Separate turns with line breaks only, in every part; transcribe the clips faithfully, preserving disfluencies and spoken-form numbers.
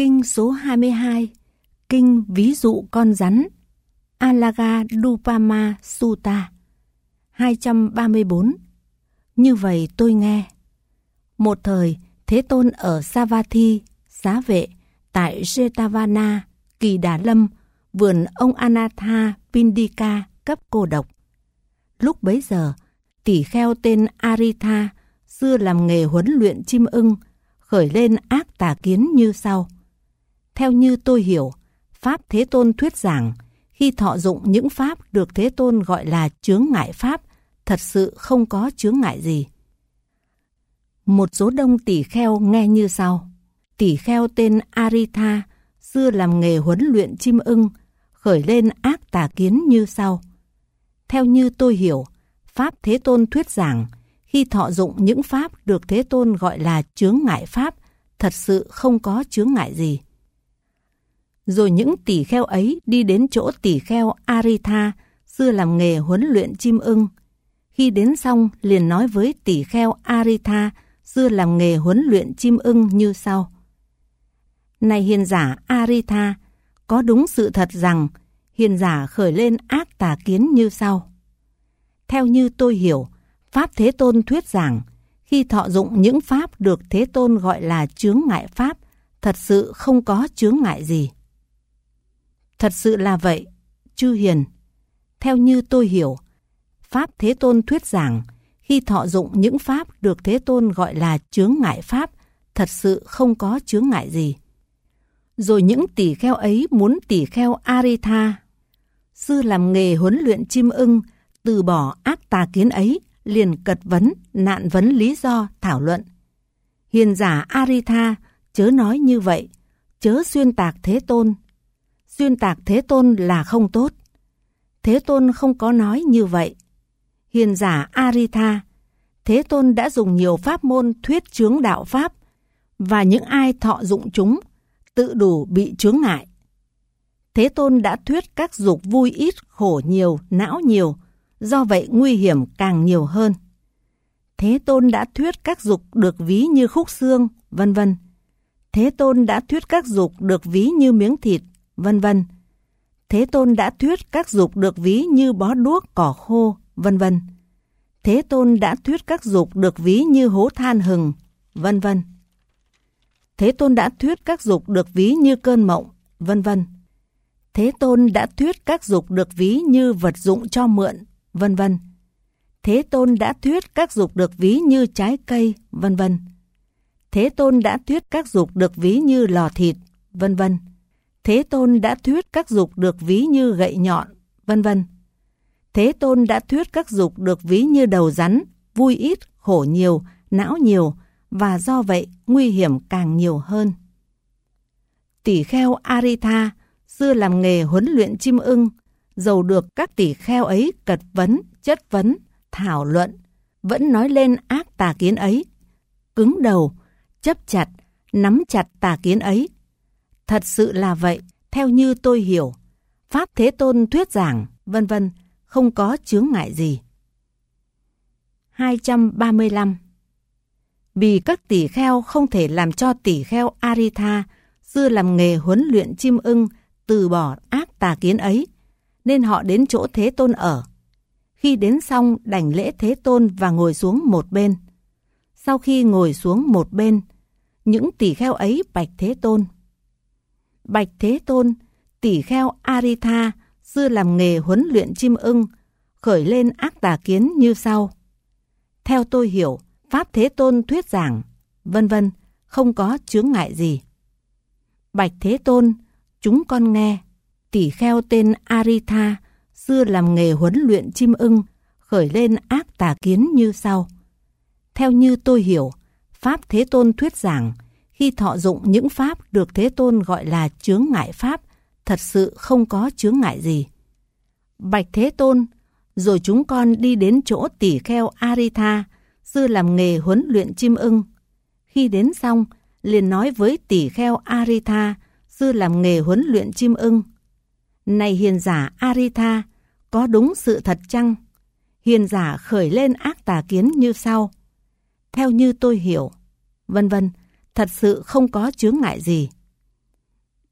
Kinh số hai mươi hai, Kinh ví dụ con rắn, Alagadupama Sutta, hai trăm ba mươi tư. Như vậy tôi nghe. Một thời, Thế Tôn ở Savatthi, Xá Vệ, tại Jetavana, Kỳ Đà Lâm, vườn ông Anatha Pindika cấp cô độc. Lúc bấy giờ, tỷ kheo tên Aritha, xưa làm nghề huấn luyện chim ưng, khởi lên ác tà kiến như sau. Theo như tôi hiểu, Pháp Thế Tôn thuyết giảng, khi thọ dụng những Pháp được Thế Tôn gọi là chướng ngại Pháp, thật sự không có chướng ngại gì. Một số đông tỷ kheo nghe như sau. Tỷ kheo tên Aritha, xưa làm nghề huấn luyện chim ưng, khởi lên ác tà kiến như sau. Theo như tôi hiểu, Pháp Thế Tôn thuyết giảng, khi thọ dụng những Pháp được Thế Tôn gọi là chướng ngại Pháp, thật sự không có chướng ngại gì. Rồi những tỷ kheo ấy đi đến chỗ tỷ kheo Aritha, xưa làm nghề huấn luyện chim ưng. Khi đến xong liền nói với tỷ kheo Aritha, xưa làm nghề huấn luyện chim ưng như sau. Này hiền giả Aritha, có đúng sự thật rằng hiền giả khởi lên ác tà kiến như sau. Theo như tôi hiểu, Pháp Thế Tôn thuyết giảng, khi thọ dụng những Pháp được Thế Tôn gọi là chướng ngại Pháp, thật sự không có chướng ngại gì. Thật sự là vậy, chư hiền. Theo như tôi hiểu, Pháp Thế Tôn thuyết giảng, khi thọ dụng những Pháp được Thế Tôn gọi là chướng ngại Pháp, thật sự không có chướng ngại gì. Rồi những tỷ kheo ấy muốn tỷ kheo Aritha, xưa làm nghề huấn luyện chim ưng, từ bỏ ác tà kiến ấy, liền cật vấn, nạn vấn lý do, thảo luận. Hiền giả Aritha, chớ nói như vậy, chớ xuyên tạc Thế Tôn. Xuyên tạc Thế Tôn là không tốt. Thế Tôn không có nói như vậy. Hiền giả Aritha, Thế Tôn đã dùng nhiều pháp môn thuyết chướng đạo Pháp, và những ai thọ dụng chúng, tự đủ bị chướng ngại. Thế Tôn đã thuyết các dục vui ít, khổ nhiều, não nhiều, do vậy nguy hiểm càng nhiều hơn. Thế Tôn đã thuyết các dục được ví như khúc xương, vân vân. Thế Tôn đã thuyết các dục được ví như miếng thịt, vân vân. Thế Tôn đã thuyết các dục được ví như bó đuốc, cỏ khô, vân vân. Thế Tôn đã thuyết các dục được ví như hố than hừng, vân vân. Thế Tôn đã thuyết các dục được ví như cơn mộng, vân vân. Thế Tôn đã thuyết các dục được ví như vật dụng cho mượn, vân vân. Thế Tôn đã thuyết các dục được ví như trái cây, vân vân. Thế Tôn đã thuyết các dục được ví như lò thịt, vân vân. Thế Tôn đã thuyết các dục được ví như gậy nhọn, vân vân. Thế Tôn đã thuyết các dục được ví như đầu rắn, vui ít, khổ nhiều, não nhiều, và do vậy nguy hiểm càng nhiều hơn. Tỷ kheo Aritha, xưa làm nghề huấn luyện chim ưng, dầu được các tỷ kheo ấy cật vấn, chất vấn, thảo luận, vẫn nói lên ác tà kiến ấy, cứng đầu, chấp chặt, nắm chặt tà kiến ấy. Thật sự là vậy, theo như tôi hiểu, Pháp Thế Tôn thuyết giảng, vân vân, không có chướng ngại gì. hai trăm ba mươi lăm. Vì các tỷ kheo không thể làm cho tỷ kheo Aritha, xưa làm nghề huấn luyện chim ưng, từ bỏ ác tà kiến ấy, nên họ đến chỗ Thế Tôn ở. Khi đến xong đảnh lễ Thế Tôn và ngồi xuống một bên. Sau khi ngồi xuống một bên, những tỷ kheo ấy bạch Thế Tôn. Bạch Thế Tôn, tỷ kheo Aritha, xưa làm nghề huấn luyện chim ưng, khởi lên ác tà kiến như sau. Theo tôi hiểu, Pháp Thế Tôn thuyết giảng, vân vân, không có chướng ngại gì. Bạch Thế Tôn, chúng con nghe, tỷ kheo tên Aritha, xưa làm nghề huấn luyện chim ưng, khởi lên ác tà kiến như sau. Theo như tôi hiểu, Pháp Thế Tôn thuyết giảng, khi thọ dụng những Pháp được Thế Tôn gọi là chướng ngại Pháp, thật sự không có chướng ngại gì. Bạch Thế Tôn, rồi chúng con đi đến chỗ tỷ kheo Aritha, xưa làm nghề huấn luyện chim ưng. Khi đến xong, liền nói với tỷ kheo Aritha, xưa làm nghề huấn luyện chim ưng. Này hiền giả Aritha, có đúng sự thật chăng? Hiền giả khởi lên ác tà kiến như sau. Theo như tôi hiểu, vân vân, thật sự không có chướng ngại gì.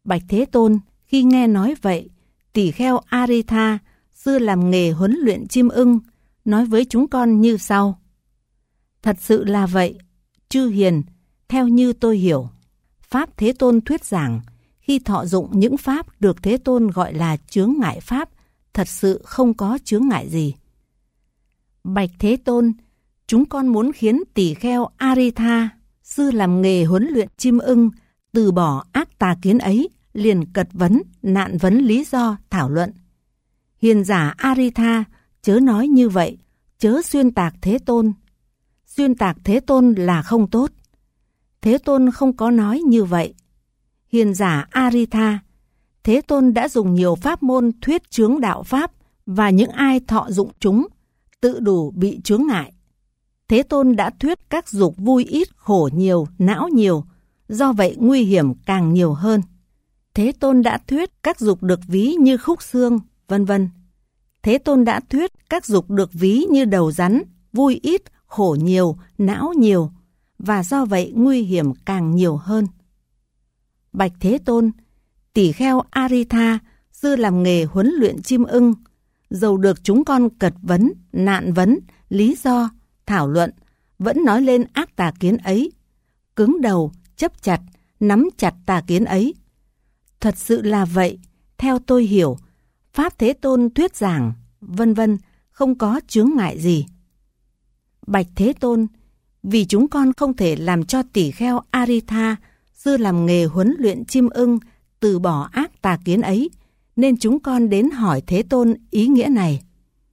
Bạch Thế Tôn, khi nghe nói vậy, tỳ kheo Aritha, xưa làm nghề huấn luyện chim ưng, nói với chúng con như sau. Thật sự là vậy, chư hiền, theo như tôi hiểu, Pháp Thế Tôn thuyết giảng, khi thọ dụng những Pháp được Thế Tôn gọi là chướng ngại Pháp, thật sự không có chướng ngại gì. Bạch Thế Tôn, chúng con muốn khiến tỳ kheo Aritha, sư làm nghề huấn luyện chim ưng, từ bỏ ác tà kiến ấy, liền cật vấn, nạn vấn lý do, thảo luận. Hiền giả Aritha, chớ nói như vậy, chớ xuyên tạc Thế Tôn. Xuyên tạc Thế Tôn là không tốt. Thế Tôn không có nói như vậy. Hiền giả Aritha, Thế Tôn đã dùng nhiều pháp môn thuyết chướng đạo Pháp, và những ai thọ dụng chúng, tự đủ bị chướng ngại. Thế Tôn đã thuyết các dục vui ít, khổ nhiều, não nhiều, do vậy nguy hiểm càng nhiều hơn. Thế Tôn đã thuyết các dục được ví như khúc xương, vân vân. Thế Tôn đã thuyết các dục được ví như đầu rắn, vui ít, khổ nhiều, não nhiều, và do vậy nguy hiểm càng nhiều hơn. Bạch Thế Tôn, tỳ kheo Aritha, sư làm nghề huấn luyện chim ưng, dầu được chúng con cật vấn, nạn vấn, lý do, thảo luận, vẫn nói lên ác tà kiến ấy, cứng đầu, chấp chặt, nắm chặt tà kiến ấy. Thật sự là vậy, theo tôi hiểu, Pháp Thế Tôn thuyết giảng, vân vân, không có chướng ngại gì. Bạch Thế Tôn, vì chúng con không thể làm cho tỳ kheo Aritha, sư làm nghề huấn luyện chim ưng, từ bỏ ác tà kiến ấy, nên chúng con đến hỏi Thế Tôn ý nghĩa này.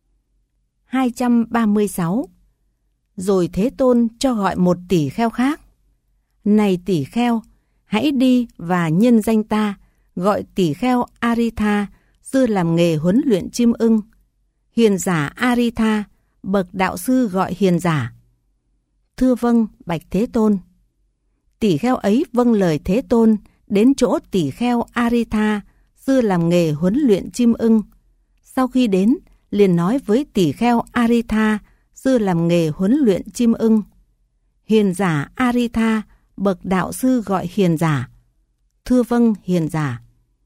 hai trăm ba mươi sáu. Rồi Thế Tôn cho gọi một tỷ kheo khác. Này tỷ kheo, hãy đi và nhân danh ta, gọi tỷ kheo Aritha, sư làm nghề huấn luyện chim ưng. Hiền giả Aritha, bậc đạo sư gọi hiền giả. Thưa vâng, bạch Thế Tôn. Tỷ kheo ấy vâng lời Thế Tôn, đến chỗ tỷ kheo Aritha, sư làm nghề huấn luyện chim ưng. Sau khi đến, liền nói với tỷ kheo Aritha, sư làm nghề huấn luyện chim ưng. Hiền giả Aritha, bậc đạo sư gọi hiền giả. Thưa vâng, hiền giả.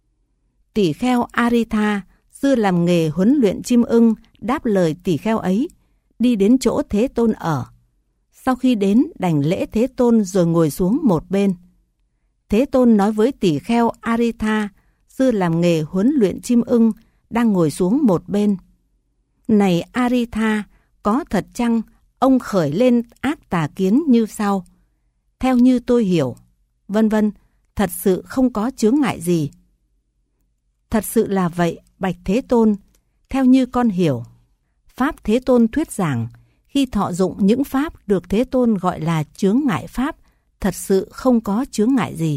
Tỷ kheo Aritha, sư làm nghề huấn luyện chim ưng, đáp lời tỷ kheo ấy, đi đến chỗ Thế Tôn ở. Sau khi đến, đảnh lễ Thế Tôn rồi ngồi xuống một bên. Thế Tôn nói với tỷ kheo Aritha, sư làm nghề huấn luyện chim ưng, đang ngồi xuống một bên. Này Aritha, có thật chăng ông khởi lên ác tà kiến như sau? Theo như tôi hiểu, vân vân, thật sự không có chướng ngại gì. Thật sự là vậy, bạch Thế Tôn, theo như con hiểu. Pháp Thế Tôn thuyết giảng, khi thọ dụng những Pháp được Thế Tôn gọi là chướng ngại Pháp, thật sự không có chướng ngại gì.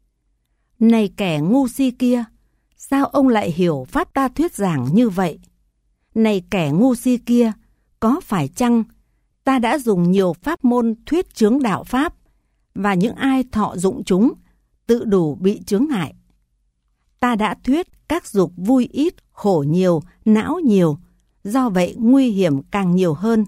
Này kẻ ngu si kia, sao ông lại hiểu Pháp ta thuyết giảng như vậy? Này kẻ ngu si kia, có phải chăng ta đã dùng nhiều pháp môn thuyết chướng đạo Pháp, và những ai thọ dụng chúng tự đủ bị chướng ngại? Ta đã thuyết các dục vui ít, khổ nhiều, não nhiều, do vậy nguy hiểm càng nhiều hơn.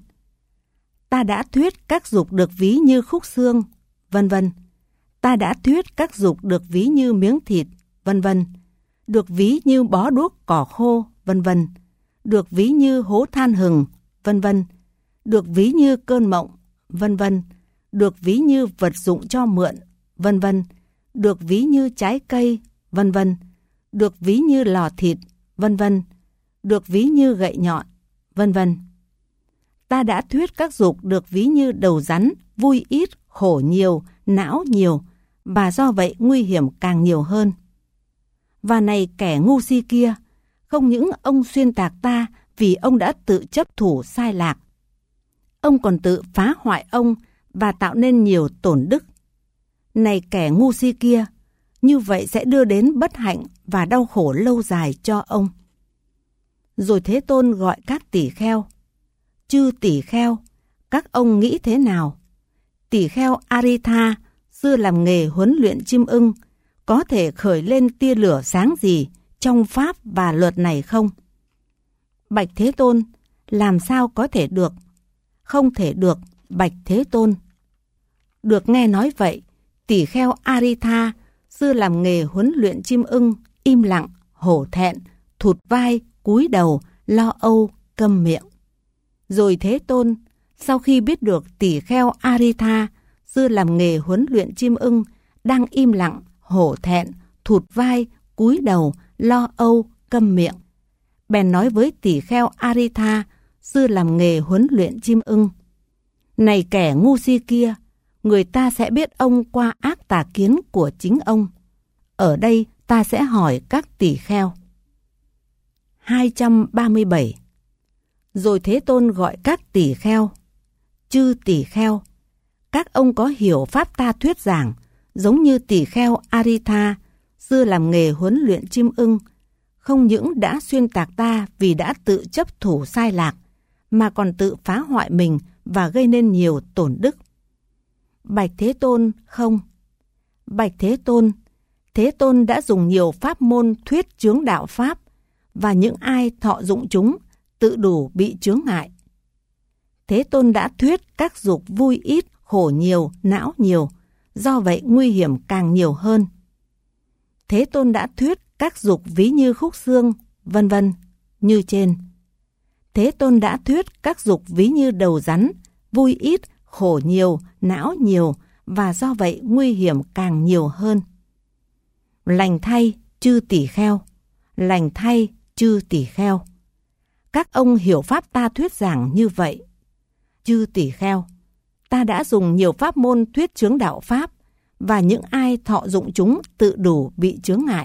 Ta đã thuyết các dục được ví như khúc xương, vân vân. Ta đã thuyết các dục được ví như miếng thịt, vân vân. Được ví như bó đuốc cỏ khô, vân vân. Được ví như hố than hừng, vân vân. Được ví như cơn mộng, vân vân. Được ví như vật dụng cho mượn, vân vân. Được ví như trái cây, vân vân. Được ví như lò thịt, vân vân. Được ví như gậy nhọn, vân vân. Ta đã thuyết các dục được ví như đầu rắn, vui ít, khổ nhiều, não nhiều, và do vậy nguy hiểm càng nhiều hơn. Và này kẻ ngu si kia, không những ông xuyên tạc ta vì ông đã tự chấp thủ sai lạc, ông còn tự phá hoại ông và tạo nên nhiều tổn đức. Này kẻ ngu si kia, như vậy sẽ đưa đến bất hạnh và đau khổ lâu dài cho ông. Rồi Thế Tôn gọi các tỷ kheo. Chư tỷ kheo, các ông nghĩ thế nào? Tỷ kheo Aritha, xưa làm nghề huấn luyện chim ưng, có thể khởi lên tia lửa sáng gì trong Pháp và luật này không? Bạch Thế Tôn, làm sao có thể được? Không thể được, bạch Thế Tôn. Được nghe nói vậy, tỷ kheo Aritha, xưa làm nghề huấn luyện chim ưng, im lặng, hổ thẹn, thụt vai, cúi đầu, lo âu, câm miệng. Rồi Thế Tôn, sau khi biết được tỷ kheo Aritha, xưa làm nghề huấn luyện chim ưng, đang im lặng, hổ thẹn, thụt vai, cúi đầu, lo âu, câm miệng, bèn nói với tỷ kheo Aritha, xưa làm nghề huấn luyện chim ưng: này kẻ ngu si kia, người ta sẽ biết ông qua ác tà kiến của chính ông. Ở đây ta sẽ hỏi các tỷ kheo. hai trăm ba mươi bảy. Rồi Thế Tôn gọi các tỷ kheo: chư tỷ kheo, các ông có hiểu pháp ta thuyết giảng, giống như tỷ kheo Aritha, xưa làm nghề huấn luyện chim ưng, không những đã xuyên tạc ta vì đã tự chấp thủ sai lạc, mà còn tự phá hoại mình và gây nên nhiều tổn đức. Bạch Thế Tôn, không. Bạch Thế Tôn, Thế Tôn đã dùng nhiều pháp môn thuyết chướng đạo pháp, và những ai thọ dụng chúng tự đủ bị chướng ngại. Thế Tôn đã thuyết các dục vui ít, khổ nhiều, não nhiều, do vậy nguy hiểm càng nhiều hơn. Thế Tôn đã thuyết các dục ví như khúc xương, vân vân, như trên. Thế Tôn đã thuyết các dục ví như đầu rắn, vui ít, khổ nhiều, não nhiều, và do vậy nguy hiểm càng nhiều hơn. Lành thay, chư tỷ kheo, lành thay, chư tỷ kheo. Các ông hiểu pháp ta thuyết giảng như vậy. Chư tỷ kheo, ta đã dùng nhiều pháp môn thuyết chướng đạo pháp, và những ai thọ dụng chúng tự đủ bị chướng ngại.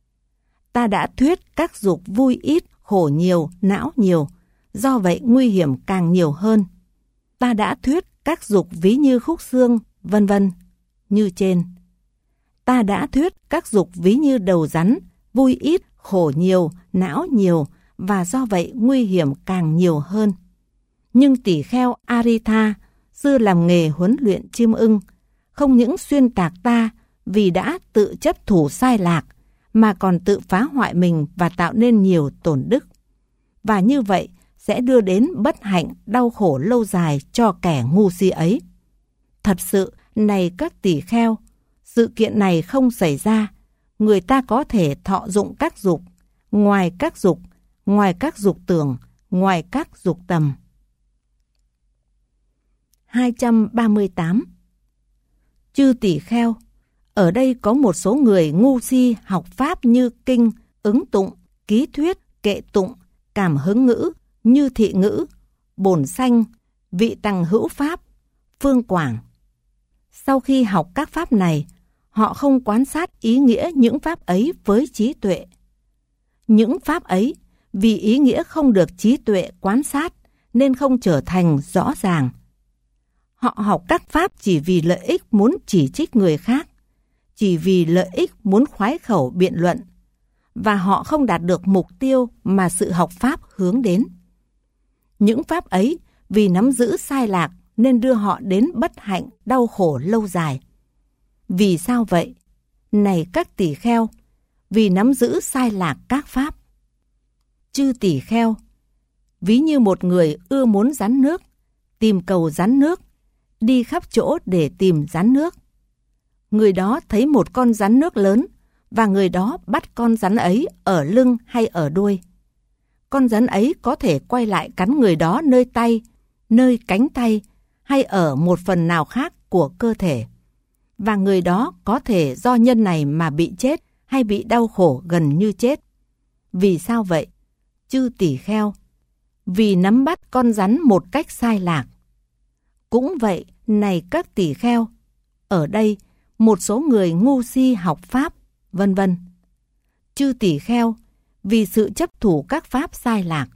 Ta đã thuyết các dục vui ít, khổ nhiều, não nhiều, do vậy nguy hiểm càng nhiều hơn. Ta đã thuyết các dục ví như khúc xương, vân vân, như trên. Ta đã thuyết các dục ví như đầu rắn, vui ít, khổ nhiều, não nhiều, và do vậy nguy hiểm càng nhiều hơn. Nhưng tỷ kheo Aritha, xưa làm nghề huấn luyện chim ưng, không những xuyên tạc ta vì đã tự chấp thủ sai lạc, mà còn tự phá hoại mình và tạo nên nhiều tổn đức. Và như vậy sẽ đưa đến bất hạnh đau khổ lâu dài cho kẻ ngu si ấy. Thật sự, này các tỷ kheo, sự kiện này không xảy ra, người ta có thể thọ dụng các dục, ngoài các dục, ngoài các dục tưởng, ngoài các dục tầm. hai trăm ba mươi tám. Chư tỷ kheo, ở đây có một số người ngu si học pháp như kinh, ứng tụng, ký thuyết, kệ tụng, cảm hứng ngữ, như thị ngữ, bổn sanh, vị tằng hữu pháp, phương quảng. Sau khi học các pháp này, họ không quan sát ý nghĩa những pháp ấy với trí tuệ. Những pháp ấy, vì ý nghĩa không được trí tuệ quan sát, nên không trở thành rõ ràng. Họ học các pháp chỉ vì lợi ích muốn chỉ trích người khác, chỉ vì lợi ích muốn khoái khẩu biện luận, và họ không đạt được mục tiêu mà sự học pháp hướng đến. Những pháp ấy vì nắm giữ sai lạc nên đưa họ đến bất hạnh đau khổ lâu dài. Vì sao vậy? Này các tỷ kheo, vì nắm giữ sai lạc các pháp. Chư tỷ kheo, ví như một người ưa muốn rắn nước, tìm cầu rắn nước, đi khắp chỗ để tìm rắn nước. Người đó thấy một con rắn nước lớn, và người đó bắt con rắn ấy ở lưng hay ở đuôi. Con rắn ấy có thể quay lại cắn người đó nơi tay, nơi cánh tay, hay ở một phần nào khác của cơ thể. Và người đó có thể do nhân này mà bị chết hay bị đau khổ gần như chết. Vì sao vậy? Chư tỷ kheo, vì nắm bắt con rắn một cách sai lạc. Cũng vậy, này các tỷ kheo, ở đây một số người ngu si học pháp, vân vân. Chư tỷ kheo, vì sự chấp thủ các pháp sai lạc.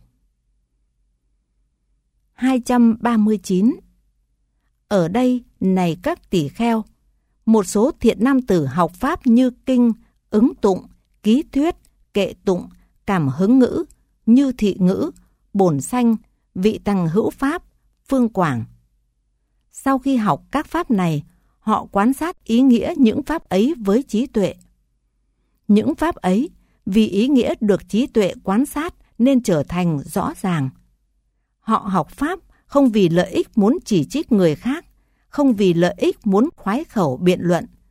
hai trăm ba mươi chín. Ở đây, này các tỷ kheo, một số thiện nam tử học pháp như kinh, ứng tụng, ký thuyết, kệ tụng, cảm hứng ngữ, như thị ngữ, bổn sanh, vị tằng hữu pháp, phương quảng. Sau khi học các pháp này, họ quan sát ý nghĩa những pháp ấy với trí tuệ. Những pháp ấy, vì ý nghĩa được trí tuệ quan sát nên trở thành rõ ràng. Họ học pháp không vì lợi ích muốn chỉ trích người khác, không vì lợi ích muốn khoái khẩu biện luận,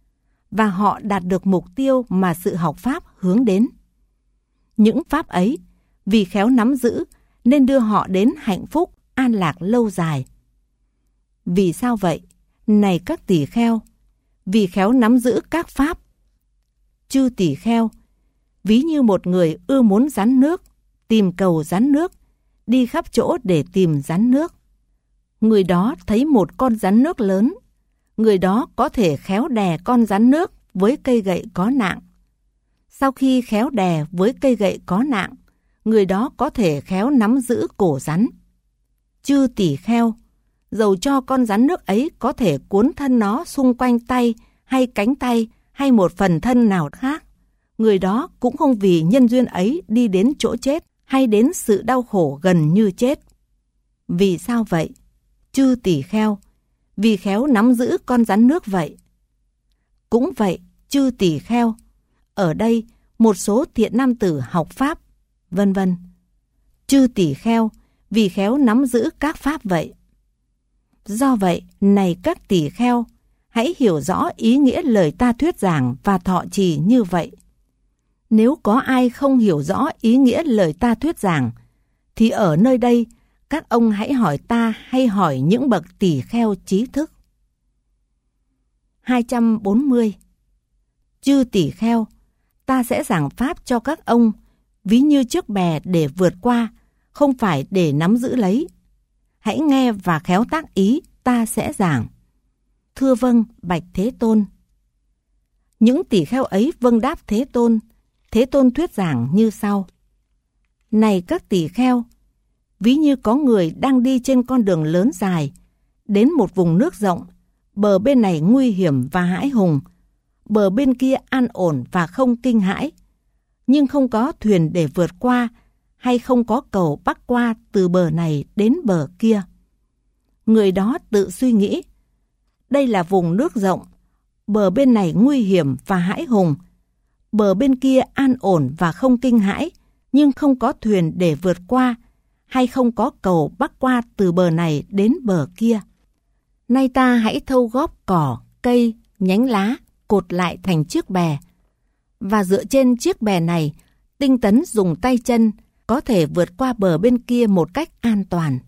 và họ đạt được mục tiêu mà sự học Pháp hướng đến. Những Pháp ấy, vì khéo nắm giữ, nên đưa họ đến hạnh phúc, an lạc lâu dài. Vì sao vậy? Này các tỳ kheo, vì khéo nắm giữ các Pháp. Chư tỳ kheo, ví như một người ưa muốn rắn nước, tìm cầu rắn nước, đi khắp chỗ để tìm rắn nước. Người đó thấy một con rắn nước lớn, người đó có thể khéo đè con rắn nước với cây gậy có nạng. Sau khi khéo đè với cây gậy có nạng, người đó có thể khéo nắm giữ cổ rắn. Chư tỳ kheo, dầu cho con rắn nước ấy có thể cuốn thân nó xung quanh tay hay cánh tay hay một phần thân nào khác, người đó cũng không vì nhân duyên ấy đi đến chỗ chết hay đến sự đau khổ gần như chết. Vì sao vậy? Chư tỳ kheo, vì khéo nắm giữ con rắn nước vậy. Cũng vậy, chư tỳ kheo, ở đây một số thiện nam tử học Pháp, vân vân. Chư tỳ kheo, vì khéo nắm giữ các Pháp vậy. Do vậy, này các tỳ kheo, hãy hiểu rõ ý nghĩa lời ta thuyết giảng và thọ trì như vậy. Nếu có ai không hiểu rõ ý nghĩa lời ta thuyết giảng, thì ở nơi đây, các ông hãy hỏi ta hay hỏi những bậc tỳ kheo trí thức. hai trăm bốn mươi. Chư tỳ kheo, ta sẽ giảng Pháp cho các ông, ví như chiếc bè để vượt qua, không phải để nắm giữ lấy. Hãy nghe và khéo tác ý, ta sẽ giảng. Thưa vâng, bạch Thế Tôn. Những tỳ kheo ấy vâng đáp Thế Tôn. Thế Tôn thuyết giảng như sau. Này các tỳ kheo, ví như có người đang đi trên con đường lớn dài, đến một vùng nước rộng, bờ bên này nguy hiểm và hãi hùng, bờ bên kia an ổn và không kinh hãi, nhưng không có thuyền để vượt qua, hay không có cầu bắc qua từ bờ này đến bờ kia. Người đó tự suy nghĩ, đây là vùng nước rộng, bờ bên này nguy hiểm và hãi hùng, bờ bên kia an ổn và không kinh hãi, nhưng không có thuyền để vượt qua, hay không có cầu bắc qua từ bờ này đến bờ kia. Nay ta hãy thâu góp cỏ, cây, nhánh lá, cột lại thành chiếc bè, và dựa trên chiếc bè này, tinh tấn dùng tay chân, có thể vượt qua bờ bên kia một cách an toàn.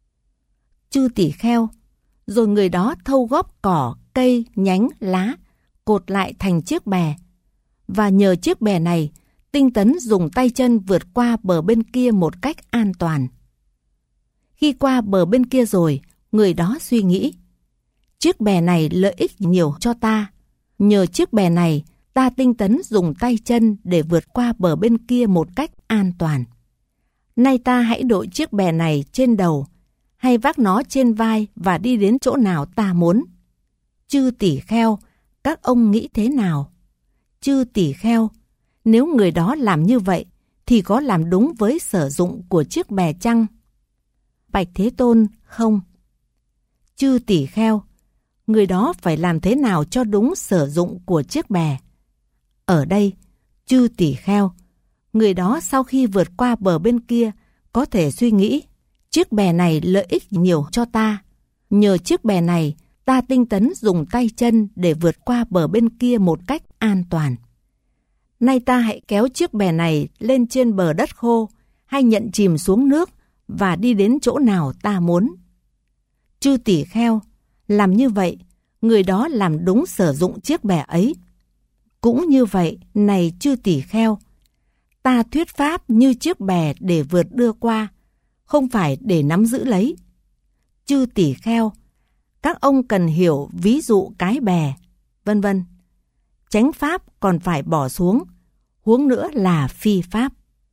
Chư tỳ kheo, rồi người đó thâu góp cỏ, cây, nhánh, lá, cột lại thành chiếc bè, và nhờ chiếc bè này, tinh tấn dùng tay chân vượt qua bờ bên kia một cách an toàn. Khi qua bờ bên kia rồi, người đó suy nghĩ, chiếc bè này lợi ích nhiều cho ta. Nhờ chiếc bè này, ta tinh tấn dùng tay chân để vượt qua bờ bên kia một cách an toàn. Nay ta hãy đội chiếc bè này trên đầu, hay vác nó trên vai và đi đến chỗ nào ta muốn. Chư tỳ kheo, các ông nghĩ thế nào? Chư tỳ kheo, nếu người đó làm như vậy, thì có làm đúng với sử dụng của chiếc bè chăng? Bạch Thế Tôn, không. Chư tỳ kheo, người đó phải làm thế nào cho đúng sử dụng của chiếc bè? Ở đây, chư tỳ kheo, người đó sau khi vượt qua bờ bên kia, có thể suy nghĩ, chiếc bè này lợi ích nhiều cho ta. Nhờ chiếc bè này, ta tinh tấn dùng tay chân để vượt qua bờ bên kia một cách an toàn. Nay ta hãy kéo chiếc bè này lên trên bờ đất khô, hay nhận chìm xuống nước, và đi đến chỗ nào ta muốn. Chư tỳ kheo, làm như vậy, người đó làm đúng sử dụng chiếc bè ấy. Cũng như vậy, này chư tỳ kheo, ta thuyết pháp như chiếc bè để vượt đưa qua, không phải để nắm giữ lấy. Chư tỳ kheo, các ông cần hiểu ví dụ cái bè, vân vân. Chánh pháp còn phải bỏ xuống, huống nữa là phi pháp.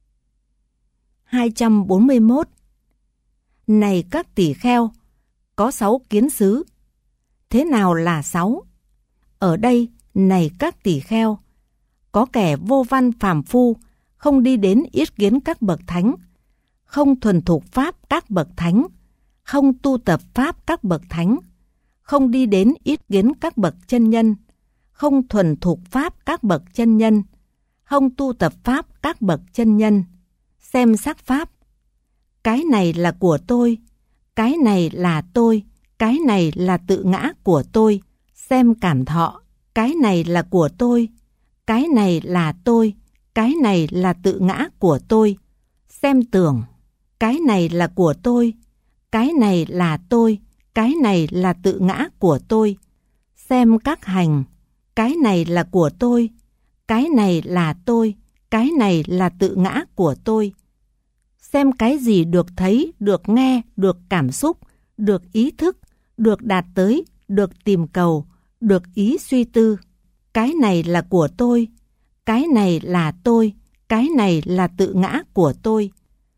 hai trăm bốn mươi mốt. Này các tỳ kheo, có sáu kiến xứ. Thế nào là sáu? Ở đây, này các tỳ kheo, có kẻ vô văn phàm phu, không đi đến yết kiến các bậc thánh, không thuần thục pháp các bậc thánh, không tu tập pháp các bậc thánh, không đi đến yết kiến các bậc chân nhân, không thuần thục pháp các bậc chân nhân, không tu tập pháp các bậc chân nhân, xem sắc pháp. Cái này là của tôi, cái này là tôi, cái này là tự ngã của tôi, xem cảm thọ, cái này là của tôi, cái này là tôi, cái này là tự ngã của tôi. Xem tưởng, cái này là của tôi, cái này là tôi, cái này là tự ngã của tôi. Xem các hành, cái này là của tôi, cái này là tôi, cái này là tự ngã của tôi. Xem cái gì được thấy, được nghe, được cảm xúc, được ý thức, được đạt tới, được tìm cầu, được ý suy tư. Cái này là của tôi, cái này là tôi, cái này là tự ngã của tôi.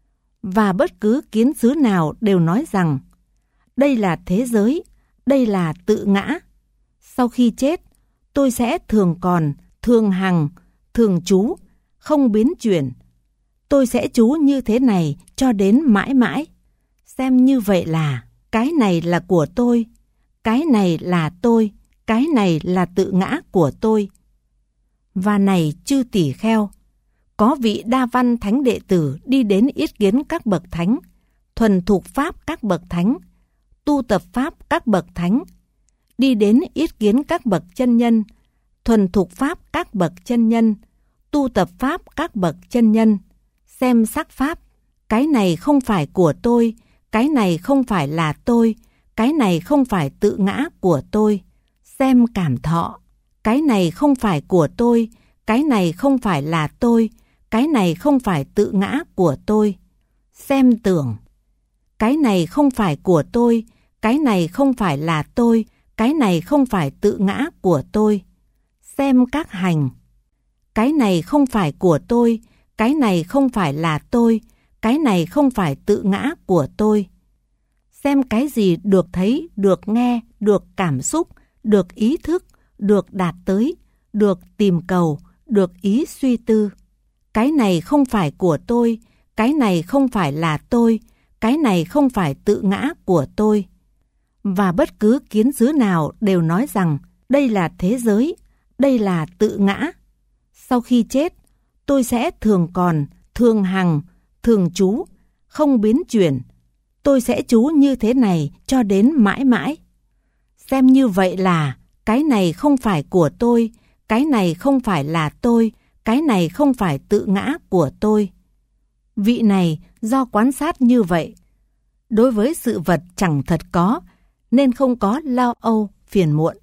Và bất cứ kiến xứ nào đều nói rằng đây là thế giới, đây là tự ngã. Sau khi chết, tôi sẽ thường còn, thường hằng, thường trú, không biến chuyển. Tôi sẽ trú như thế này cho đến mãi mãi. Xem như vậy là cái này là của tôi, cái này là tôi, cái này là tự ngã của tôi. Và này chư tỷ kheo, có vị đa văn thánh đệ tử đi đến yết kiến các bậc thánh, thuần thục pháp các bậc thánh, tu tập pháp các bậc thánh, đi đến yết kiến các bậc chân nhân, thuần thục pháp các bậc chân nhân, tu tập pháp các bậc chân nhân, xem sắc pháp, cái này không phải của tôi, cái này không phải là tôi, cái này không phải tự ngã của tôi. Xem cảm thọ, cái này không phải của tôi, cái này không phải là tôi, cái này không phải tự ngã của tôi. Xem tưởng, cái này không phải của tôi, cái này không phải là tôi, cái này không phải tự ngã của tôi. Xem các hành, cái này không phải của tôi, cái này không phải là tôi, cái này không phải tự ngã của tôi. Xem cái gì được thấy, được nghe, được cảm xúc, được ý thức, được đạt tới, được tìm cầu, được ý suy tư. Cái này không phải của tôi, cái này không phải là tôi, cái này không phải tự ngã của tôi. Và bất cứ kiến xứ nào đều nói rằng đây là thế giới, đây là tự ngã. Sau khi chết, tôi sẽ thường còn, thường hằng, thường trú, không biến chuyển. Tôi sẽ trú như thế này cho đến mãi mãi. Xem như vậy là cái này không phải của tôi, cái này không phải là tôi, cái này không phải tự ngã của tôi. Vị này do quan sát như vậy, đối với sự vật chẳng thật có, nên không có lo âu, phiền muộn.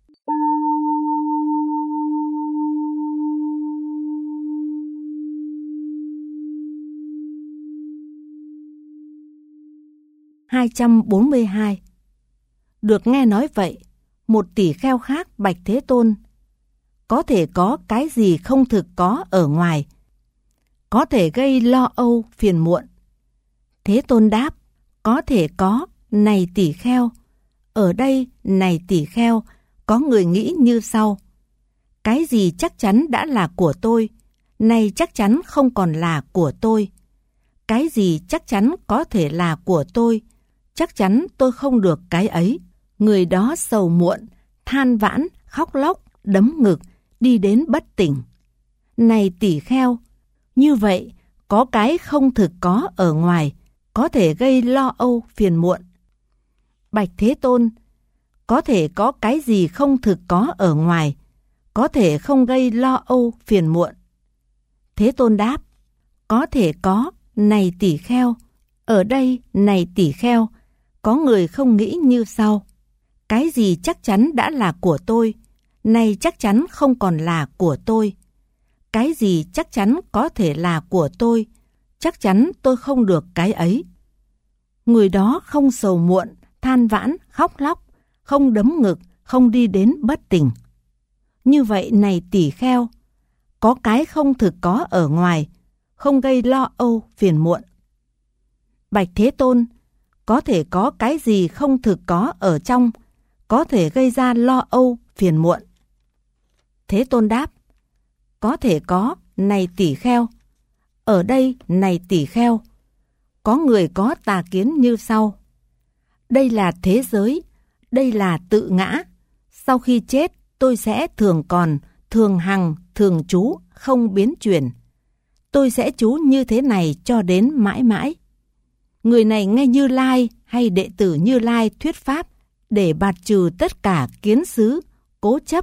hai trăm bốn mươi hai. Được nghe nói vậy, một tỷ kheo khác bạch Thế Tôn: có thể có cái gì không thực có ở ngoài, có thể gây lo âu phiền muộn? Thế Tôn đáp: có thể có, này tỷ kheo. Ở đây, này tỷ kheo, có người nghĩ như sau: cái gì chắc chắn đã là của tôi, nay chắc chắn không còn là của tôi. Cái gì chắc chắn có thể là của tôi, chắc chắn tôi không được cái ấy. Người đó sầu muộn, than vãn, khóc lóc, đấm ngực, đi đến bất tỉnh. Này tỷ kheo, như vậy có cái không thực có ở ngoài, có thể gây lo âu phiền muộn. Bạch Thế Tôn: có thể có cái gì không thực có ở ngoài, có thể không gây lo âu phiền muộn? Thế Tôn đáp: có thể có, này tỷ kheo. Ở đây, này tỷ kheo, có người không nghĩ như sau: cái gì chắc chắn đã là của tôi, nay chắc chắn không còn là của tôi. Cái gì chắc chắn có thể là của tôi, chắc chắn tôi không được cái ấy. Người đó không sầu muộn, than vãn, khóc lóc, không đấm ngực, không đi đến bất tỉnh. Như vậy, này tỷ kheo, có cái không thực có ở ngoài, không gây lo âu phiền muộn. Bạch Thế Tôn: có thể có cái gì không thực có ở trong, có thể gây ra lo âu phiền muộn? Thế Tôn đáp: có thể có, này tỷ kheo. Ở đây, này tỷ kheo, có người có tà kiến như sau: đây là thế giới, đây là tự ngã. Sau khi chết, tôi sẽ thường còn, thường hằng, thường trú, không biến chuyển. Tôi sẽ trú như thế này cho đến mãi mãi. Người này nghe Như Lai hay đệ tử Như Lai thuyết pháp để bạt trừ tất cả kiến xứ, cố chấp,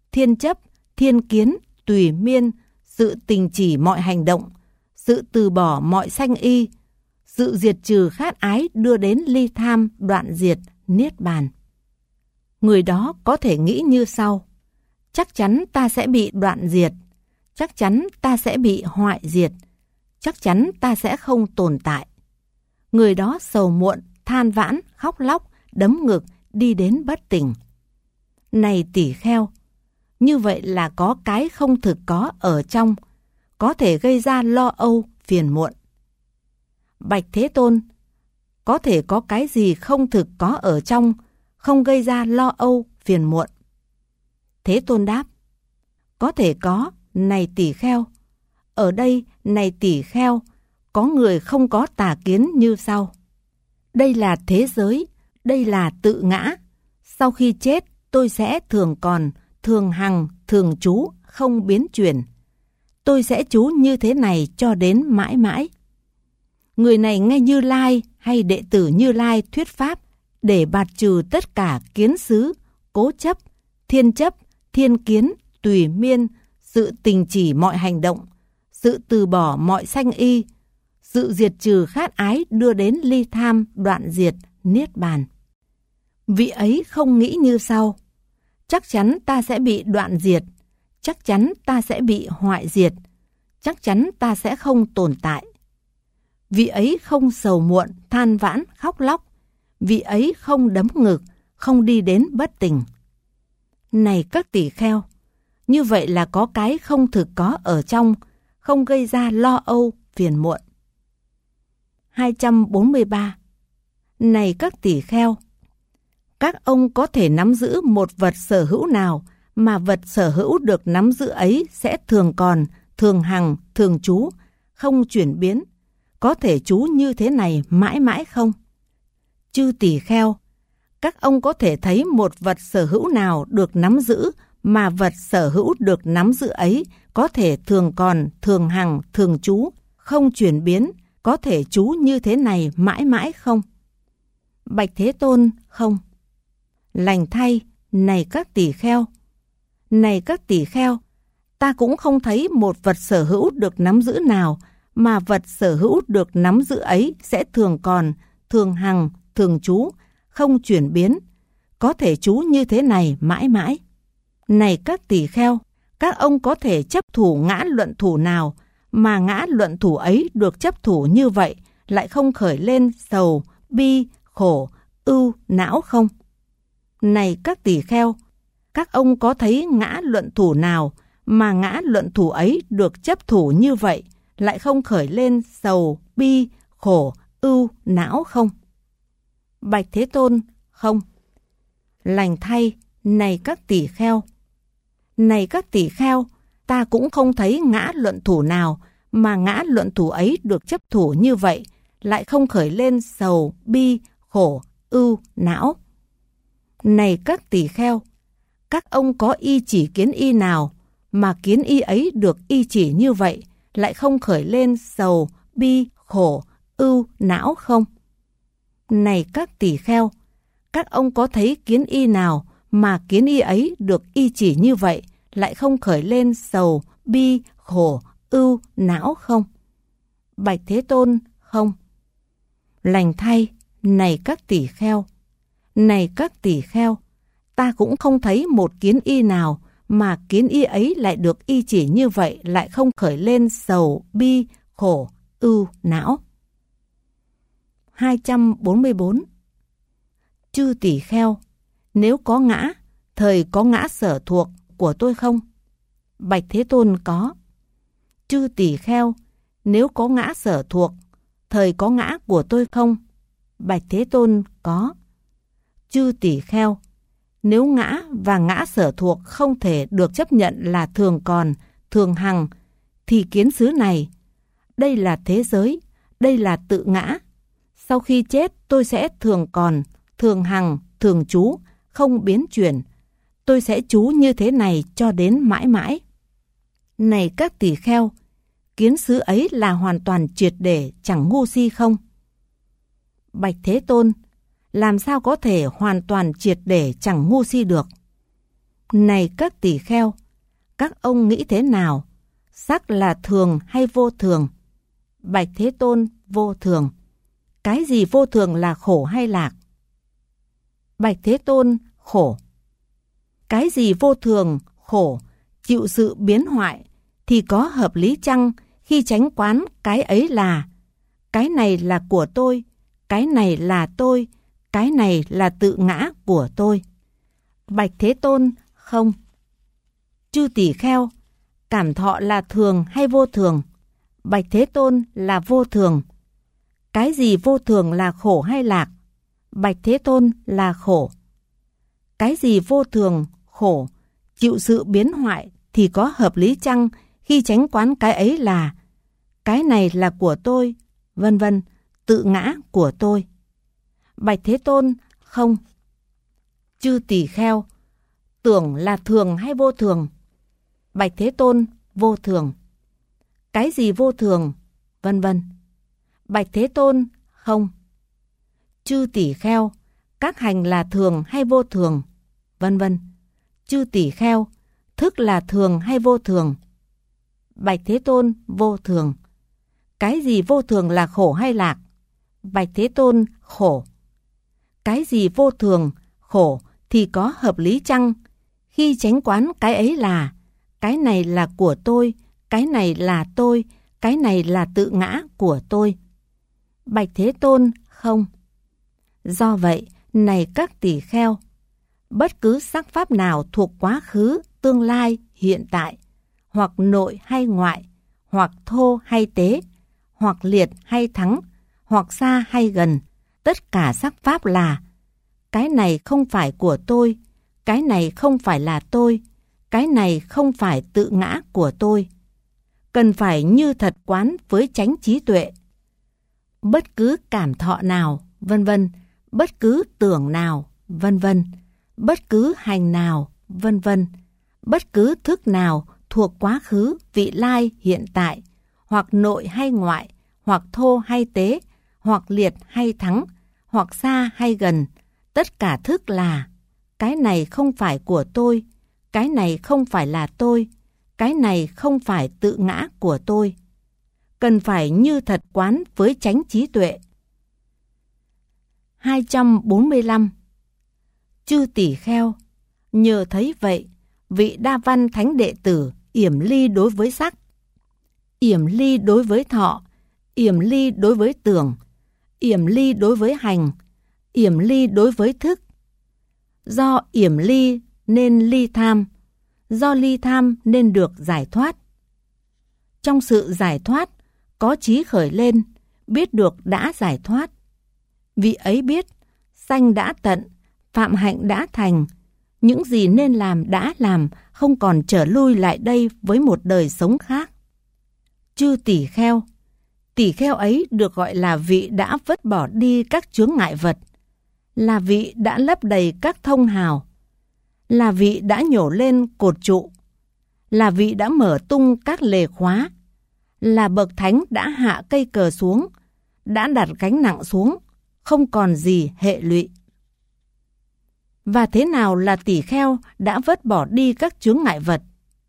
thiên chấp, thiên kiến, tùy miên, sự tình chỉ mọi hành động, sự từ bỏ mọi sanh y, sự diệt trừ khát ái đưa đến ly tham, đoạn diệt, niết bàn. Người đó có thể nghĩ như sau: chắc chắn ta sẽ bị đoạn diệt, chắc chắn ta sẽ bị hoại diệt, chắc chắn ta sẽ không tồn tại. Người đó sầu muộn, than vãn, khóc lóc, đấm ngực, đi đến bất tỉnh. Này tỳ kheo, như vậy là có cái không thực có ở trong, có thể gây ra lo âu, phiền muộn. Bạch Thế Tôn, có thể có cái gì không thực có ở trong, không gây ra lo âu, phiền muộn? Thế Tôn đáp: có thể có, này tỳ kheo. Ở đây, này tỳ kheo, có người không có tà kiến như sau: đây là thế giới, đây là tự ngã. Sau khi chết, tôi sẽ thường còn, thường hằng, thường trú, không biến chuyển. Tôi sẽ trú như thế này cho đến mãi mãi. Người này nghe Như Lai hay đệ tử Như Lai thuyết pháp để bạt trừ tất cả kiến xứ, cố chấp, thiên chấp, thiên kiến, tùy miên, sự tình chỉ mọi hành động, sự từ bỏ mọi sanh y, sự diệt trừ khát ái đưa đến ly tham, đoạn diệt, niết bàn. Vị ấy không nghĩ như sau: chắc chắn ta sẽ bị đoạn diệt, chắc chắn ta sẽ bị hoại diệt, chắc chắn ta sẽ không tồn tại. Vị ấy không sầu muộn, than vãn, khóc lóc. Vị ấy không đấm ngực, không đi đến bất tỉnh. Này các tỳ kheo, như vậy là có cái không thực có ở trong, không gây ra lo âu, phiền muộn. hai trăm bốn mươi ba. Này các tỳ kheo, các ông có thể nắm giữ một vật sở hữu nào mà vật sở hữu được nắm giữ ấy sẽ thường còn, thường hằng, thường trú, không chuyển biến, có thể trú như thế này mãi mãi không? Chư tỳ kheo, các ông có thể thấy một vật sở hữu nào được nắm giữ mà vật sở hữu được nắm giữ ấy có thể thường còn, thường hằng, thường trú, không chuyển biến, có thể trú như thế này mãi mãi không? Bạch Thế Tôn, không. Lành thay, này các tỳ kheo. Này các tỳ kheo, ta cũng không thấy một vật sở hữu được nắm giữ nào mà vật sở hữu được nắm giữ ấy sẽ thường còn, thường hằng, thường trú, không chuyển biến, có thể trú như thế này mãi mãi. Này các tỳ kheo, các ông có thể chấp thủ ngã luận thủ nào mà ngã luận thủ ấy được chấp thủ như vậy lại không khởi lên sầu, bi, khổ, ưu, não không? Này các tỳ kheo, các ông có thấy ngã luận thủ nào mà ngã luận thủ ấy được chấp thủ như vậy lại không khởi lên sầu, bi, khổ, ưu, não không? Bạch Thế Tôn, không. Lành thay, này các tỳ kheo. Này các tỳ kheo, ta cũng không thấy ngã luận thủ nào mà ngã luận thủ ấy được chấp thủ như vậy lại không khởi lên sầu, bi, khổ, ưu, não. Này các tỳ kheo, các ông có y chỉ kiến y nào mà kiến y ấy được y chỉ như vậy lại không khởi lên sầu, bi, khổ, ưu, não không? Này các tỳ kheo, các ông có thấy kiến y nào mà kiến y ấy được y chỉ như vậy lại không khởi lên sầu, bi, khổ, ưu, não không? Bạch Thế Tôn, không. Lành thay, này các tỳ kheo. Này các tỳ kheo, ta cũng không thấy một kiến y nào mà kiến y ấy lại được y chỉ như vậy lại không khởi lên sầu, bi, khổ, ưu, não. hai trăm bốn mươi bốn. Chư tỳ kheo, nếu có ngã, thời có ngã sở thuộc của tôi không? Bạch Thế Tôn, có. Chư tỳ kheo, nếu có ngã sở thuộc, thời có ngã của tôi không? Bạch Thế Tôn, có. Chư tỳ kheo, nếu ngã và ngã sở thuộc không thể được chấp nhận là thường còn, thường hằng, thì kiến xứ này, đây là thế giới, đây là tự ngã. Sau khi chết tôi sẽ thường còn, thường hằng, thường trú, không biến chuyển. Tôi sẽ trú như thế này cho đến mãi mãi. Này các tỳ kheo, kiến xứ ấy là hoàn toàn triệt để chẳng ngu si không? Bạch Thế Tôn, làm sao có thể hoàn toàn triệt để chẳng ngu si được? Này các tỳ kheo, các ông nghĩ thế nào? Sắc là thường hay vô thường? Bạch Thế Tôn, vô thường. Cái gì vô thường là khổ hay lạc? Bạch Thế Tôn, khổ. Cái gì vô thường, khổ, chịu sự biến hoại, thì có hợp lý chăng khi chánh quán cái ấy là cái này là của tôi, cái này là tôi, cái này là tự ngã của tôi? Bạch Thế Tôn, không. Chư tỳ kheo, cảm thọ là thường hay vô thường? Bạch Thế Tôn, là vô thường. Cái gì vô thường là khổ hay lạc? Bạch Thế Tôn, là khổ. Cái gì vô thường, khổ, chịu sự biến hoại, thì có hợp lý chăng khi chánh quán cái ấy là cái này là của tôi, vân vân, tự ngã của tôi? Bạch Thế Tôn, không. Chư tỳ kheo, tưởng là thường hay vô thường? Bạch Thế Tôn, vô thường. Cái gì vô thường, vân vân. Bạch Thế Tôn, không. Chư tỳ kheo, các hành là thường hay vô thường, vân vân. Chư tỳ kheo, thức là thường hay vô thường? Bạch Thế Tôn, vô thường. Cái gì vô thường là khổ hay lạc? Bạch Thế Tôn, khổ. Cái gì vô thường, khổ, thì có hợp lý chăng khi chánh quán cái ấy là cái này là của tôi, cái này là tôi, cái này là tự ngã của tôi? Bạch Thế Tôn, không. Do vậy, này các tỳ kheo, bất cứ sắc pháp nào thuộc quá khứ, tương lai, hiện tại, hoặc nội hay ngoại, hoặc thô hay tế, hoặc liệt hay thắng, hoặc xa hay gần, tất cả sắc pháp là cái này không phải của tôi, cái này không phải là tôi, cái này không phải tự ngã của tôi. Cần phải như thật quán với chánh trí tuệ. Bất cứ cảm thọ nào, vân vân, bất cứ tưởng nào, vân vân, bất cứ hành nào, vân vân, bất cứ thức nào thuộc quá khứ, vị lai, hiện tại, hoặc nội hay ngoại, hoặc thô hay tế, hoặc liệt hay thắng, hoặc xa hay gần, tất cả thức là cái này không phải của tôi, cái này không phải là tôi, cái này không phải tự ngã của tôi. Cần phải như thật quán với chánh trí tuệ. hai trăm bốn mươi lăm. Chư tỳ kheo, nhờ thấy vậy, vị Đa Văn Thánh Đệ Tử yểm ly đối với sắc, yểm ly đối với thọ, yểm ly đối với tưởng, yểm ly đối với hành, yểm ly đối với thức. Do yểm ly nên ly tham, do ly tham nên được giải thoát. Trong sự giải thoát, có trí khởi lên, biết được đã giải thoát. Vị ấy biết, sanh đã tận, phạm hạnh đã thành, những gì nên làm đã làm, không còn trở lui lại đây với một đời sống khác. Chư tỳ kheo, tỳ kheo ấy được gọi là vị đã vứt bỏ đi các chướng ngại vật, là vị đã lấp đầy các thông hào, là vị đã nhổ lên cột trụ, là vị đã mở tung các lề khóa, là bậc thánh đã hạ cây cờ xuống, đã đặt gánh nặng xuống, không còn gì hệ lụy. Và thế nào là tỳ kheo đã vứt bỏ đi các chướng ngại vật?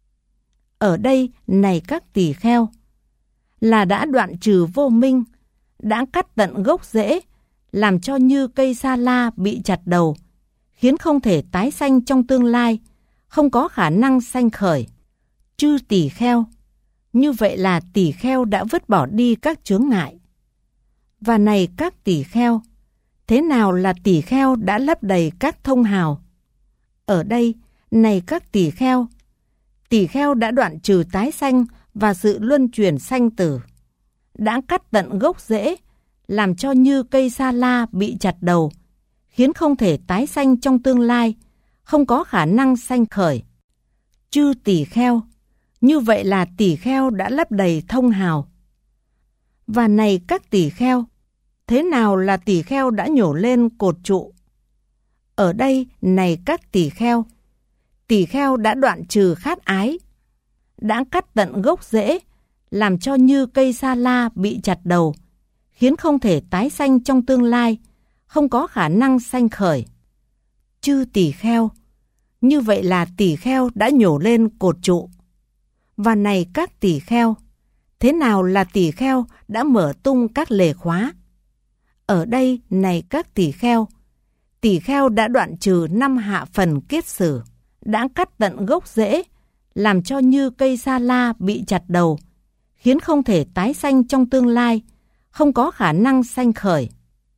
Ở đây, này các tỳ kheo, là đã đoạn trừ vô minh, đã cắt tận gốc rễ, làm cho như cây sa la bị chặt đầu, khiến không thể tái sanh trong tương lai, không có khả năng sanh khởi. Chư tỳ kheo, như vậy là tỳ kheo đã vứt bỏ đi các chướng ngại. Và này các tỳ kheo, thế nào là tỳ kheo đã lấp đầy các thông hào? Ở đây, này các tỳ kheo, tỳ kheo đã đoạn trừ tái sanh và sự luân chuyển sanh tử, đã cắt tận gốc rễ, làm cho như cây sa la bị chặt đầu, khiến không thể tái sanh trong tương lai, không có khả năng sanh khởi. Chư tỳ kheo, như vậy là tỳ kheo đã lấp đầy thông hào. Và này các tỳ kheo, thế nào là tỳ kheo đã nhổ lên cột trụ? Ở đây, này các tỳ kheo, tỳ kheo đã đoạn trừ khát ái, đã cắt tận gốc rễ, làm cho như cây sa la bị chặt đầu, khiến không thể tái sanh trong tương lai, không có khả năng sanh khởi. Chư tỳ kheo, như vậy là tỳ kheo đã nhổ lên cột trụ. Và này các tỳ kheo, thế nào là tỳ kheo đã mở tung các lề khóa? Ở đây này các tỳ kheo, tỳ kheo đã đoạn trừ năm hạ phần kiết sử, đã cắt tận gốc rễ, làm cho như cây sa la bị chặt đầu, khiến không thể tái sanh trong tương lai, không có khả năng sanh khởi.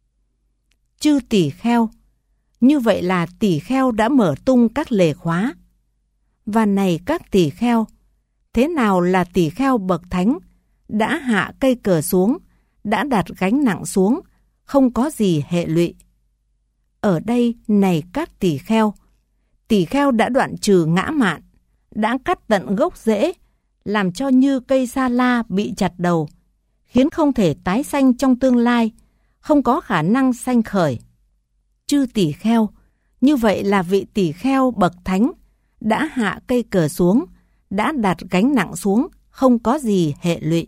Chư tỳ kheo, như vậy là tỳ kheo đã mở tung các lề khóa. Và này các tỳ kheo, thế nào là tỳ kheo bậc thánh, đã hạ cây cờ xuống, đã đặt gánh nặng xuống, không có gì hệ lụy. Ở đây này các tỳ kheo, tỳ kheo đã đoạn trừ ngã mạn, đã cắt tận gốc rễ, làm cho như cây sa la bị chặt đầu, khiến không thể tái sanh trong tương lai, không có khả năng sanh khởi. Chư tỳ kheo, như vậy là vị tỳ kheo bậc thánh, đã hạ cây cờ xuống, đã đặt gánh nặng xuống, không có gì hệ lụy.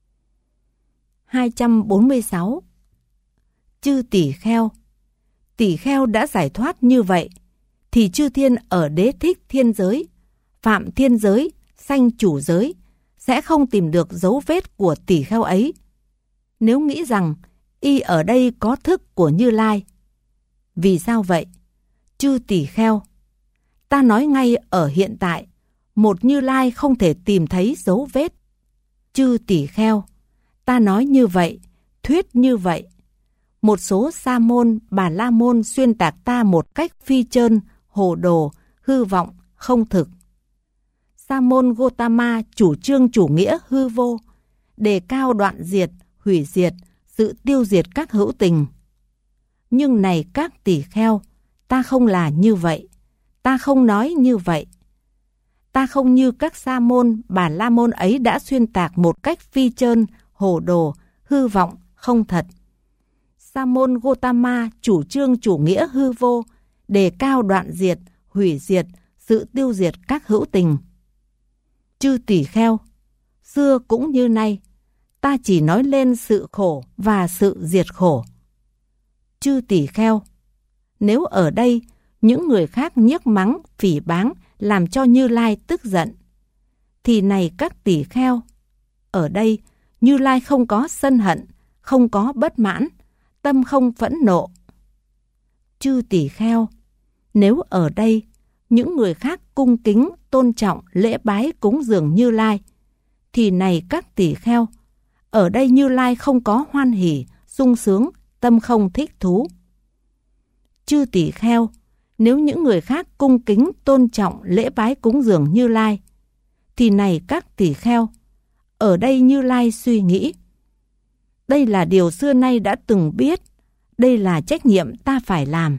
hai trăm bốn mươi sáu. Chư tỳ kheo, tỳ kheo đã giải thoát như vậy, thì chư thiên ở đế thích thiên giới, phạm thiên giới, sanh chủ giới, sẽ không tìm được dấu vết của tỳ kheo ấy. Nếu nghĩ rằng y ở đây có thức của Như Lai. Vì sao vậy? Chư tỳ kheo, ta nói ngay ở hiện tại, một Như Lai không thể tìm thấy dấu vết. Chư tỳ kheo, ta nói như vậy, thuyết như vậy. Một số sa môn, bà la môn xuyên tạc ta một cách phi trơn, hồ đồ, hư vọng, không thực. Sa môn Gotama chủ trương chủ nghĩa hư vô, đề cao đoạn diệt, hủy diệt, sự tiêu diệt các hữu tình. Nhưng này các tỳ kheo, ta không là như vậy, ta không nói như vậy. Ta không như các sa môn, bà la môn ấy đã xuyên tạc một cách phi trơn, hồ đồ, hư vọng, không thật. Sa môn Gotama chủ trương chủ nghĩa hư vô, đề cao đoạn diệt, hủy diệt, sự tiêu diệt các hữu tình. Chư tỳ kheo, xưa cũng như nay, ta chỉ nói lên sự khổ và sự diệt khổ. Chư tỳ kheo, nếu ở đây những người khác nhiếc mắng, phỉ báng, làm cho Như Lai tức giận, thì này các tỳ kheo, ở đây Như Lai không có sân hận, không có bất mãn, tâm không phẫn nộ. Chư tỳ kheo, nếu ở đây những người khác cung kính, tôn trọng, lễ bái cúng dường Như Lai, thì này các tỳ kheo, ở đây Như Lai không có hoan hỉ, sung sướng, tâm không thích thú. Chư tỳ kheo, nếu những người khác cung kính, tôn trọng, lễ bái cúng dường Như Lai, thì này các tỳ kheo, ở đây Như Lai suy nghĩ, đây là điều xưa nay đã từng biết, đây là trách nhiệm ta phải làm.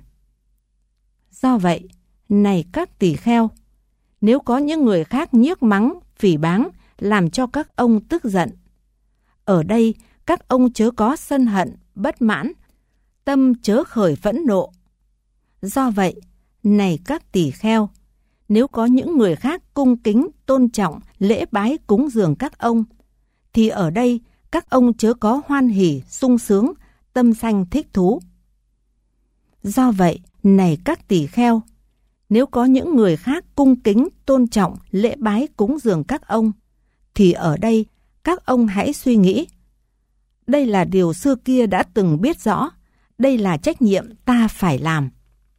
Do vậy, này các tỳ kheo, nếu có những người khác nhiếc mắng, phỉ báng, làm cho các ông tức giận, ở đây các ông chớ có sân hận, bất mãn, tâm chớ khởi phẫn nộ. Do vậy, này các tỳ kheo, nếu có những người khác cung kính, tôn trọng, lễ bái cúng dường các ông, thì ở đây các ông chớ có hoan hỉ, sung sướng, tâm sanh thích thú. Do vậy, này các tỳ kheo, nếu có những người khác cung kính, tôn trọng, lễ bái cúng dường các ông, thì ở đây các ông hãy suy nghĩ, đây là điều xưa kia đã từng biết rõ, đây là trách nhiệm ta phải làm.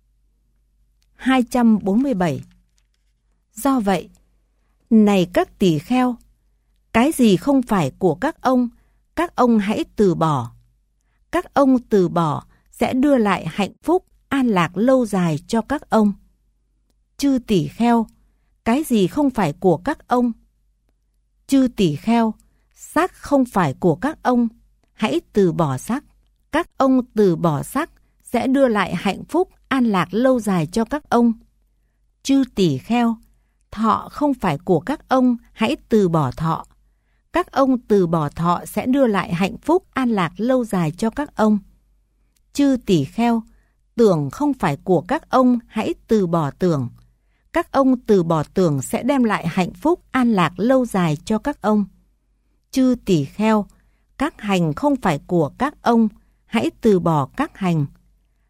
hai trăm bốn mươi bảy. Do vậy, này các tỳ kheo, cái gì không phải của các ông, các ông hãy từ bỏ. Các ông từ bỏ sẽ đưa lại hạnh phúc, an lạc lâu dài cho các ông. Chư tỳ kheo, cái gì không phải của các ông? Chư tỳ kheo, xác không phải của các ông, hãy từ bỏ xác. Các ông từ bỏ xác sẽ đưa lại hạnh phúc, an lạc lâu dài cho các ông. Chư tỳ kheo, thọ không phải của các ông, hãy từ bỏ thọ. Các ông từ bỏ thọ sẽ đưa lại hạnh phúc, an lạc lâu dài cho các ông. Chư tỳ kheo, tưởng không phải của các ông, hãy từ bỏ tưởng. Các ông từ bỏ tưởng sẽ đem lại hạnh phúc, an lạc lâu dài cho các ông. Chư tỳ kheo, các hành không phải của các ông, hãy từ bỏ các hành.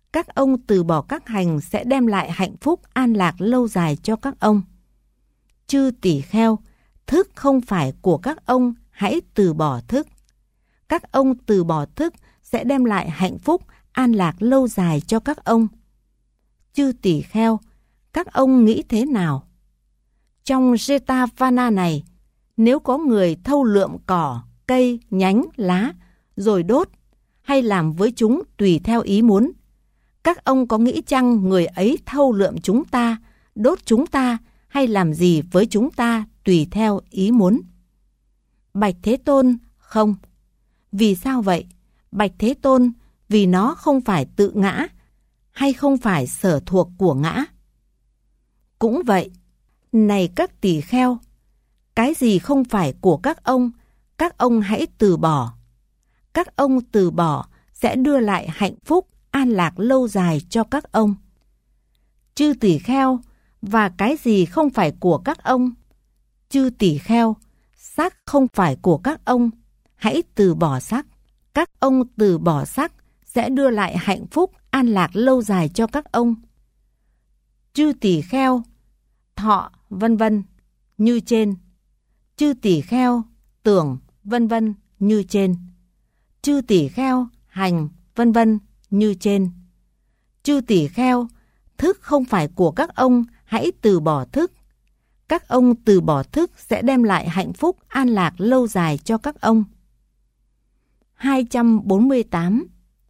các ông từ bỏ các hành sẽ đem lại hạnh phúc an lạc lâu dài cho các ông. Chư tỳ kheo, thức không phải của các ông, hãy từ bỏ thức. Các ông từ bỏ thức sẽ đem lại hạnh phúc an lạc lâu dài cho các ông. Chư tỳ kheo, các ông nghĩ thế nào? Trong Jetavana này, nếu có người thâu lượm cỏ, cây, nhánh, lá, rồi đốt, hay làm với chúng tùy theo ý muốn, các ông có nghĩ chăng người ấy thâu lượm chúng ta, đốt chúng ta, hay làm gì với chúng ta tùy theo ý muốn? Bạch Thế Tôn, không. Vì sao vậy? Bạch Thế Tôn, vì nó không phải tự ngã, hay không phải sở thuộc của ngã. Cũng vậy, này các tỳ kheo, cái gì không phải của các ông, các ông hãy từ bỏ. Các ông từ bỏ sẽ đưa lại hạnh phúc, an lạc lâu dài cho các ông. Chư tỳ kheo, và cái gì không phải của các ông? Chư tỳ kheo, sắc không phải của các ông, hãy từ bỏ sắc. Các ông từ bỏ sắc sẽ đưa lại hạnh phúc, an lạc lâu dài cho các ông. Chư tỳ kheo, thọ, vân vân, như trên. Chư tỳ kheo, tưởng, vân vân, như trên. Chư tỳ kheo, hành, vân vân, như trên. Chư tỳ kheo, thức không phải của các ông, hãy từ bỏ thức. Các ông từ bỏ thức sẽ đem lại hạnh phúc, an lạc lâu dài cho các ông. hai trăm bốn mươi tám.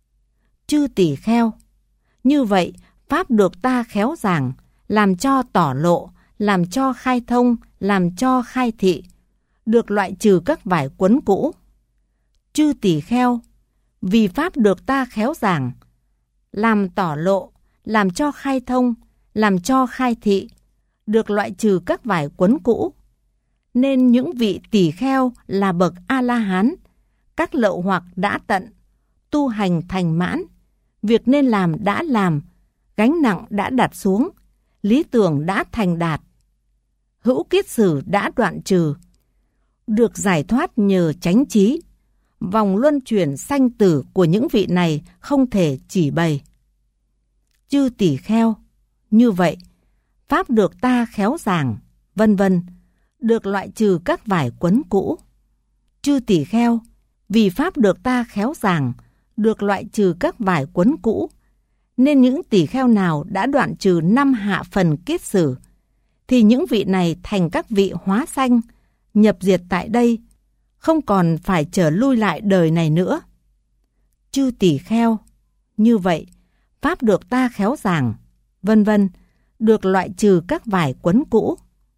Chư tỳ kheo, như vậy pháp được ta khéo giảng, làm cho tỏ lộ, làm cho khai thông, làm cho khai thị, được loại trừ các vải quấn cũ. Chư tỳ kheo, vì pháp được ta khéo giảng, làm tỏ lộ, làm cho khai thông, làm cho khai thị, được loại trừ các vải quấn cũ, nên những vị tỳ kheo là bậc A-la-hán, các lậu hoặc đã tận, tu hành thành mãn, việc nên làm đã làm, gánh nặng đã đặt xuống, lý tưởng đã thành đạt, hữu kiết sử đã đoạn trừ, được giải thoát nhờ chánh trí. Vòng luân chuyển sanh tử của những vị này không thể chỉ bày. Chư tỳ kheo, như vậy, pháp được ta khéo giảng, vân vân, được loại trừ các vải quấn cũ. Chư tỳ kheo, vì pháp được ta khéo giảng, được loại trừ các vải quấn cũ, nên những tỳ kheo nào đã đoạn trừ năm hạ phần kiết sử, thì những vị này thành các vị hóa sanh, nhập diệt tại đây, không còn phải trở lui lại đời này nữa. Chư tỳ kheo, như vậy, pháp được ta khéo giảng, vân vân, được loại trừ các vải quấn cũ.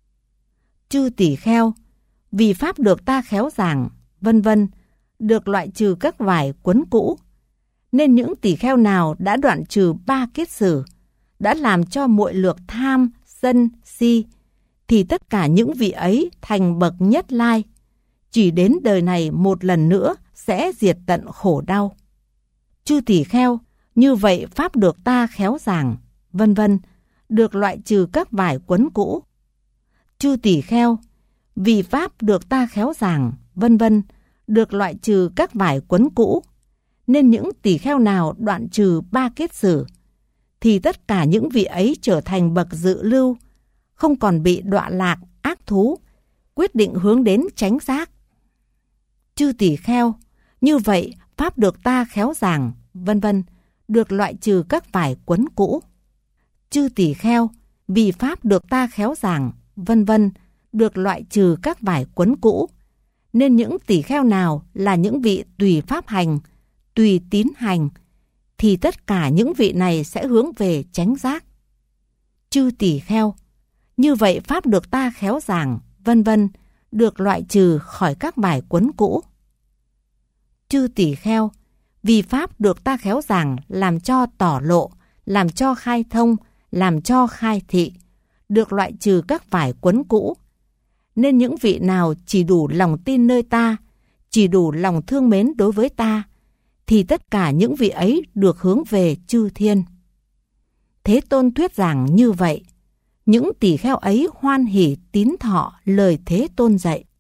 Chư tỳ kheo, vì pháp được ta khéo giảng, vân vân, được loại trừ các vải quấn cũ, nên những tỳ kheo nào đã đoạn trừ ba kiết sử, đã làm cho muội lược tham, sân, si, thì tất cả những vị ấy thành bậc nhất lai, chỉ đến đời này một lần nữa sẽ diệt tận khổ đau. Chư tỳ kheo, như vậy pháp được ta khéo giảng, vân vân, được loại trừ các vải quấn cũ. Chư tỳ kheo, vì pháp được ta khéo giảng, vân vân, được loại trừ các vải quấn cũ, nên những tỳ kheo nào đoạn trừ ba kiết sử, thì tất cả những vị ấy trở thành bậc dự lưu, không còn bị đọa lạc, ác thú, quyết định hướng đến chánh giác. Chư tỳ kheo, như vậy pháp được ta khéo giảng, vân vân, được loại trừ các vải quấn cũ. Chư tỳ kheo, vì pháp được ta khéo giảng, vân vân, được loại trừ các vải quấn cũ, nên những tỳ kheo nào là những vị tùy pháp hành, tùy tín hành, thì tất cả những vị này sẽ hướng về chánh giác. Chư tỳ kheo, như vậy pháp được ta khéo giảng, vân vân, được loại trừ khỏi các vải quấn cũ. Chư tỳ kheo, vì pháp được ta khéo giảng, làm cho tỏ lộ, làm cho khai thông, làm cho khai thị, được loại trừ các vải quấn cũ, nên những vị nào chỉ đủ lòng tin nơi ta, chỉ đủ lòng thương mến đối với ta, thì tất cả những vị ấy được hướng về chư thiên. Thế Tôn thuyết giảng như vậy, những tỳ kheo ấy hoan hỉ tín thọ lời Thế Tôn dạy.